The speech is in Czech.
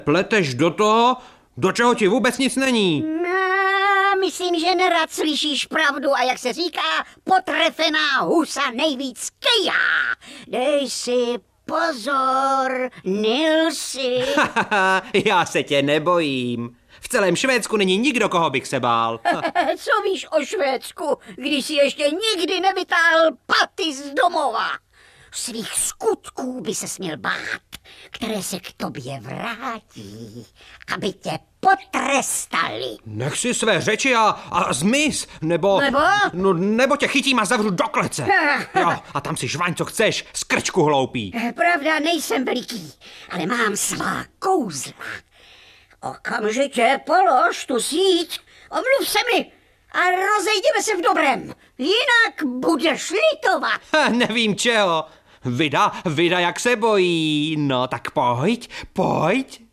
pleteš do toho, do čeho ti vůbec nic není. Myslím, že nerad slyšíš pravdu a jak se říká, potrefená husa nejvíc kejhá. Dej si pozor, Nilsi. Já se tě nebojím. V celém Švédsku není nikdo, koho bych se bál. Co víš o Švédsku, když jsi ještě nikdy nevytáhl paty z domova? Svých skutků by se směl bát, které se k tobě vrátí, aby tě potrestali. Nech si své řeči a zmiz, nebo tě chytím a zavřu do klece. Jo, a tam si žvaň, co chceš, skrčku hloupý. Pravda, nejsem veliký, ale mám svá kouzla. Okamžitě polož tu síť, omluv se mi a rozejdeme se v dobrém, jinak budeš litovat. Nevím čeho. Vida, jak se bojí. No tak pojď.